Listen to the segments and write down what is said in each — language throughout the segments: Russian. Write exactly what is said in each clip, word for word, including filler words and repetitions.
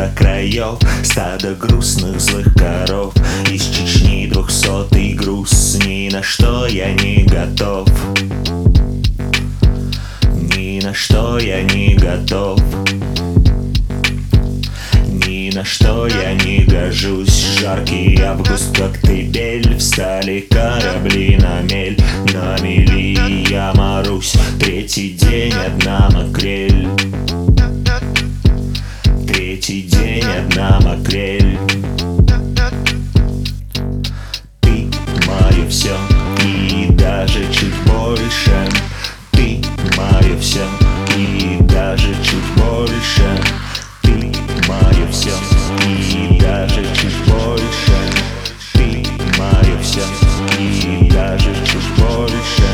до краев стадо грустных злых коров. Из Чечни двухсотый груз, ни на что я не готов. Ни на что я не готов. Ни на что я не гожусь. Жаркий август, Коктебель, встали корабли на мель. На мели я морусь, третий день одна макрель. Третий день одна макрель. Ты мое все и даже чуть больше. Ты мое все и даже чуть больше. Ты мое все и даже чуть больше. Ты мое все и даже чуть больше.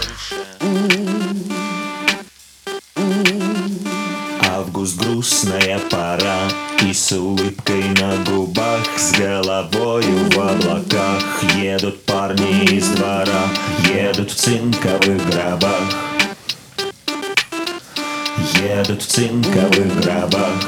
Август, грустная пора, и с улыбкой на губах, с головою в облаках едут парни из двора, едут в цинковых гробах. Едут в цинковых гробах.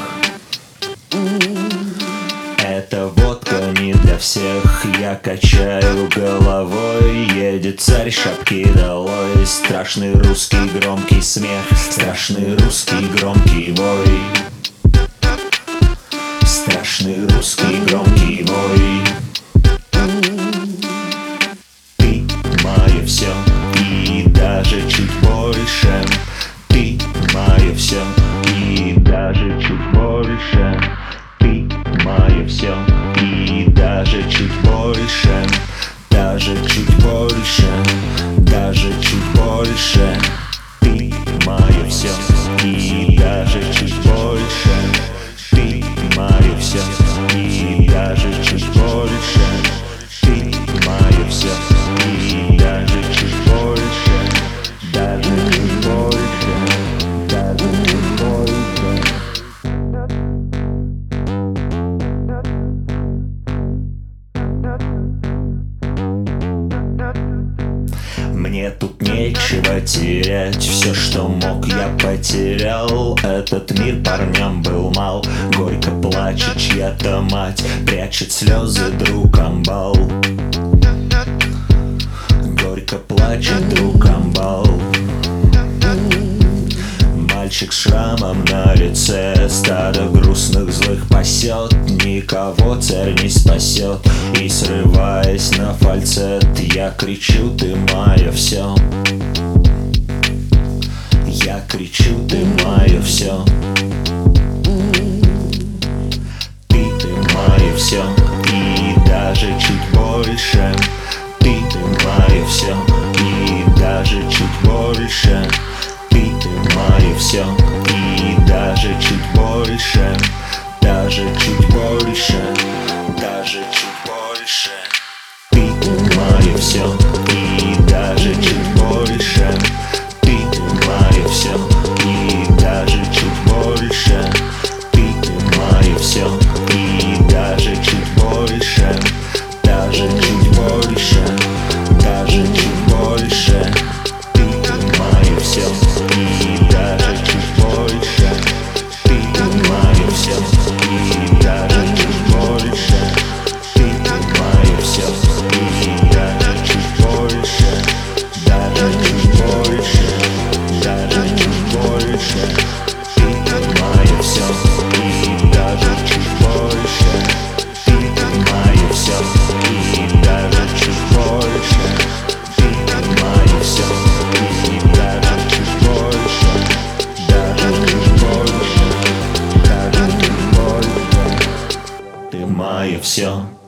Эта водка не для всех, я качаю головой. Едет царь, шапки долой. Страшный русский громкий смех, страшный русский громкий вой. Страшный русский громкий вой. Ты мое все и даже чуть больше. Ты мое все и даже чуть больше. Ты мое все и даже чуть больше. Даже чуть больше. Даже чуть больше. Ты мое все и даже чуть больше. Ты мое все и даже чуть больше. Ты мое все и даже чуть больше. Даже чуть больше. Даже чуть больше. Мне тут нечего терять, все, что мог, я потерял. Этот мир парням был мал, горько плачет чья-то мать, прячет слезы друг амбал. Горько плачет друг амбал. Мальчик с шрамом на лице, стадо грустных злых пасет, никого царь не спасет. И срываясь на фальцет, я кричу: ты мое все. Я кричу: ты мое все. Ты, ты мое все и даже чуть больше. Ты, ты мое все и даже чуть больше. Ты, ты мое все и даже чуть больше. Даже чуть больше. Даже чуть больше. Ты, ты мое все и даже чуть больше. Ты, ты мое все и даже чуть больше. Ты, ты мое все и даже чуть больше. Даже чуть больше. Даже чуть больше. Ты, ты мое все и даже чуть больше. Ты, ты мое все и даже чуть больше. Ты, ты мое все и даже чуть больше. Даже чуть больше. Даже чуть больше. Ты, ты мое все и даже чуть больше. Ты, ты мое все и даже чуть больше. Ты, ты мое все и даже чуть больше. Даже чуть больше. Даже чуть больше. Ты мое все.